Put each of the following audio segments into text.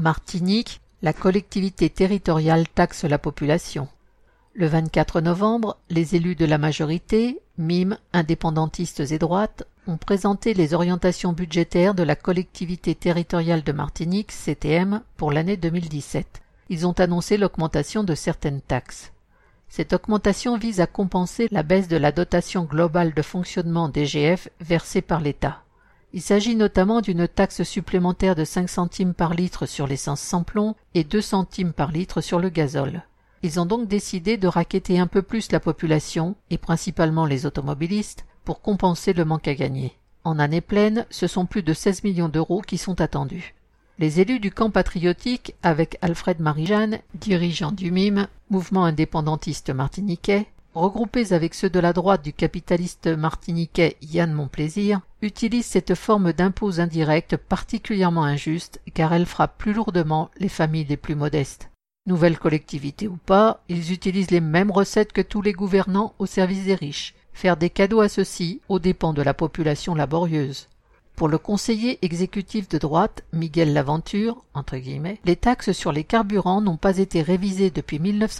Martinique, la collectivité territoriale taxe la population. Le 24 novembre, les élus de la majorité, MIM, indépendantistes et droites, ont présenté les orientations budgétaires de la collectivité territoriale de Martinique, CTM, pour l'année 2017. Ils ont annoncé l'augmentation de certaines taxes. Cette augmentation vise à compenser la baisse de la dotation globale de fonctionnement DGF versée par l'État. Il s'agit notamment d'une taxe supplémentaire de 5 centimes par litre sur l'essence sans plomb et 2 centimes par litre sur le gazole. Ils ont donc décidé de racketter un peu plus la population, et principalement les automobilistes, pour compenser le manque à gagner. En année pleine, ce sont plus de 16 millions d'euros qui sont attendus. Les élus du camp patriotique, avec Alfred Marie-Jeanne, dirigeant du MIM, mouvement indépendantiste martiniquais, regroupés avec ceux de la droite du capitaliste martiniquais Yann Monplaisir, utilisent cette forme d'impôt indirect particulièrement injuste car elle frappe plus lourdement les familles les plus modestes. Nouvelle collectivité ou pas, ils utilisent les mêmes recettes que tous les gouvernants au service des riches, faire des cadeaux à ceux-ci aux dépens de la population laborieuse. Pour le conseiller exécutif de droite, Miguel Laventure, entre guillemets, les taxes sur les carburants n'ont pas été révisées depuis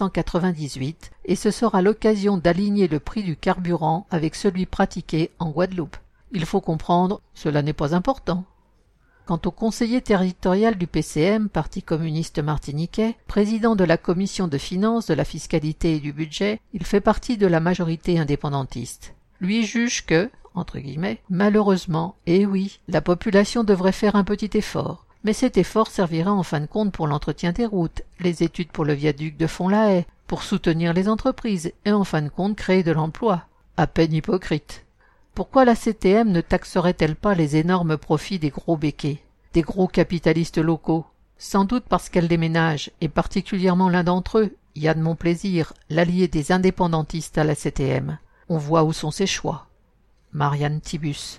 1998 et ce sera l'occasion d'aligner le prix du carburant avec celui pratiqué en Guadeloupe. Il faut comprendre, cela n'est pas important. Quant au conseiller territorial du PCM, Parti communiste martiniquais, président de la commission de finances, de la fiscalité et du budget, il fait partie de la majorité indépendantiste. Lui juge que, entre guillemets, malheureusement, eh oui, la population devrait faire un petit effort. Mais cet effort servira en fin de compte pour l'entretien des routes, les études pour le viaduc de Font-la-Haye, pour soutenir les entreprises et en fin de compte créer de l'emploi. À peine hypocrite. Pourquoi la CTM ne taxerait-elle pas les énormes profits des gros béquets, des gros capitalistes locaux? Sans doute parce qu'elle les ménage, et particulièrement l'un d'entre eux, Yann Monplaisir, l'allié des indépendantistes à la CTM. On voit où sont ses choix. Marianne Thibus.